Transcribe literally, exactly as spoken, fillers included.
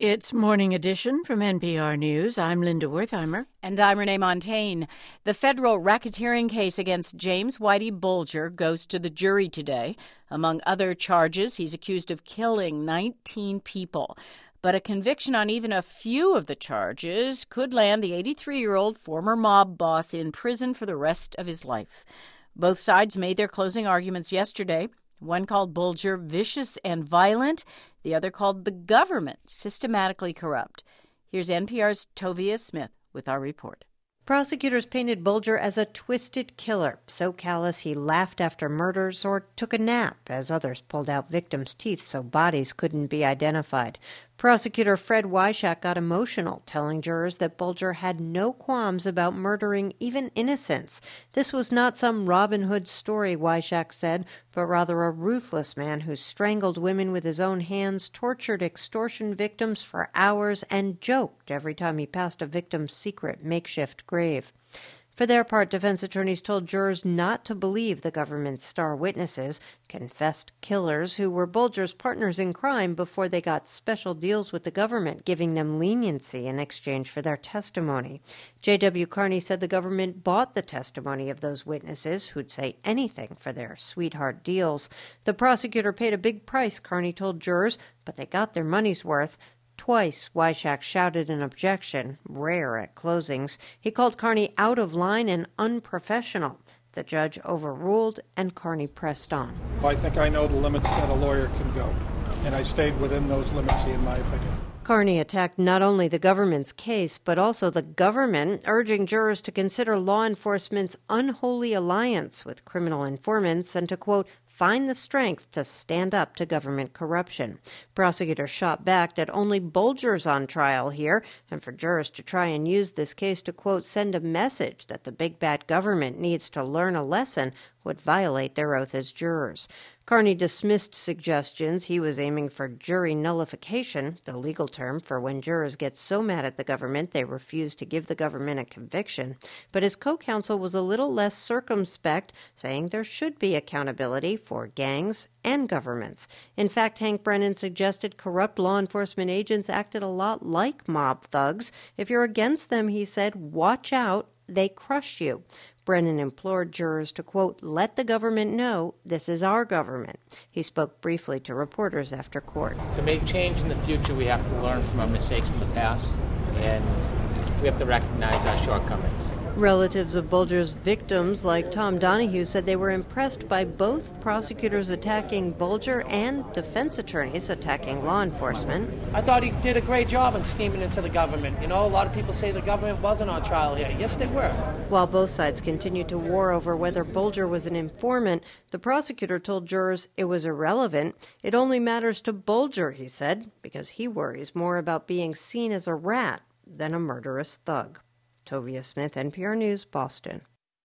It's Morning Edition from N P R News. I'm Linda Wertheimer. And I'm Renee Montagne. The federal racketeering case against James Whitey Bulger goes to the jury today. Among other charges, he's accused of killing nineteen people. But a conviction on even a few of the charges could land the eighty-three-year-old former mob boss in prison for the rest of his life. Both sides made their closing arguments yesterday. One called Bulger vicious and violent, the other called the government systematically corrupt. Here's N P R's Tovia Smith with our report. Prosecutors painted Bulger as a twisted killer, so callous he laughed after murders or took a nap as others pulled out victims' teeth so bodies couldn't be identified. Prosecutor Fred Weishak got emotional, telling jurors that Bulger had no qualms about murdering even innocents. This was not some Robin Hood story, Weishak said, but rather a ruthless man who strangled women with his own hands, tortured extortion victims for hours, and joked every time he passed a victim's secret makeshift grave. For their part, defense attorneys told jurors not to believe the government's star witnesses, confessed killers who were Bulger's partners in crime before they got special deals with the government, giving them leniency in exchange for their testimony. J W. Carney said the government bought the testimony of those witnesses who'd say anything for their sweetheart deals. The prosecutor paid a big price, Carney told jurors, but they got their money's worth. Twice, Weishak shouted an objection, rare at closings. He called Carney out of line and unprofessional. The judge overruled, and Carney pressed on. I think I know the limits that a lawyer can go, and I stayed within those limits, in my opinion. Carney attacked not only the government's case, but also the government, urging jurors to consider law enforcement's unholy alliance with criminal informants and to, quote, find the strength to stand up to government corruption. Prosecutors shot back that only Bulger's on trial here, and for jurors to try and use this case to, quote, send a message that the big bad government needs to learn a lesson would violate their oath as jurors. Carney dismissed suggestions he was aiming for jury nullification, the legal term for when jurors get so mad at the government they refuse to give the government a conviction. But his co-counsel was a little less circumspect, saying there should be accountability for gangs and governments. In fact, Hank Brennan suggested corrupt law enforcement agents acted a lot like mob thugs. If you're against them, he said, watch out, they crush you. Brennan implored jurors to, quote, let the government know this is our government. He spoke briefly to reporters after court. To make change in the future, we have to learn from our mistakes in the past, and we have to recognize our shortcomings. Relatives of Bulger's victims, like Tom Donahue, said they were impressed by both prosecutors attacking Bulger and defense attorneys attacking law enforcement. I thought he did a great job in steaming into the government. You know, a lot of people say the government wasn't on trial here. Yes, they were. While both sides continued to war over whether Bulger was an informant, the prosecutor told jurors it was irrelevant. It only matters to Bulger, he said, because he worries more about being seen as a rat than a murderous thug. Tovia Smith, N P R News, Boston.